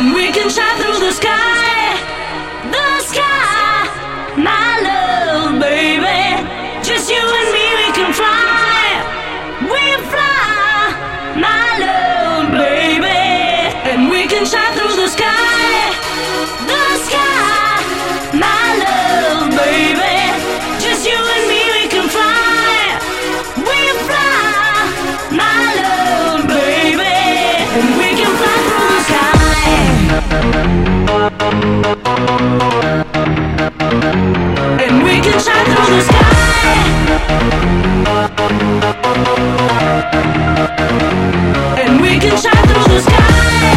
And we can shine through the sky, my love, baby. Just you and me, we can fly. We fly, my love, baby. And we can shine through the sky, my love, baby. Just you and me, we can fly. We fly, my love, baby. And we can fly through the sky. And we can shine through the sky. And we can shine through the sky.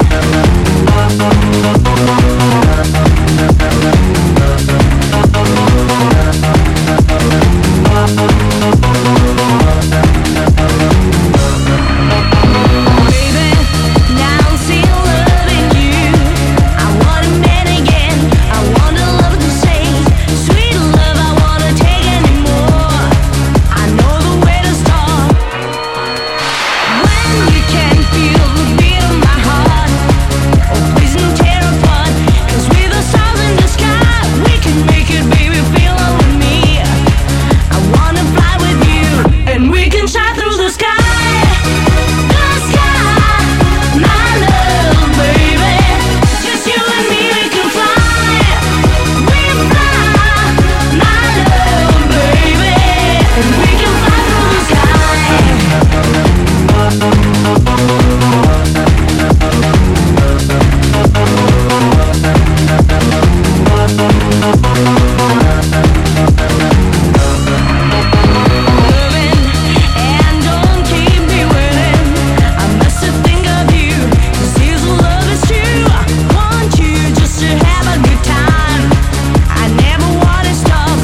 Baby, now I'm still loving you. I want a man again. I want a love to say, sweet love, I wanna take anymore. I know the way to start. When you can feel the beat of my heart, oh please don't tear apart. 'Cause with the stars in the sky, we can make it, baby, feel it with me. I wanna fly with you, and we can shine through the sky. My love, baby. Just you and me, we can fly. We fly, my love, baby. And we can fly through the sky. Loving and don't keep me waiting. I must think of you, 'cause this love is true. I want you just to have a good time. I never wanna stop.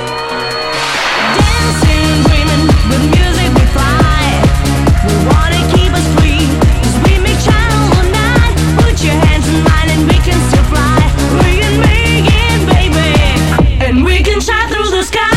Dancing, dreaming, with music we fly. We wanna keep us free, 'cause we make shine all the night. Put your hands in mine and we can still fly. We can make it, baby. And we can shine through the sky.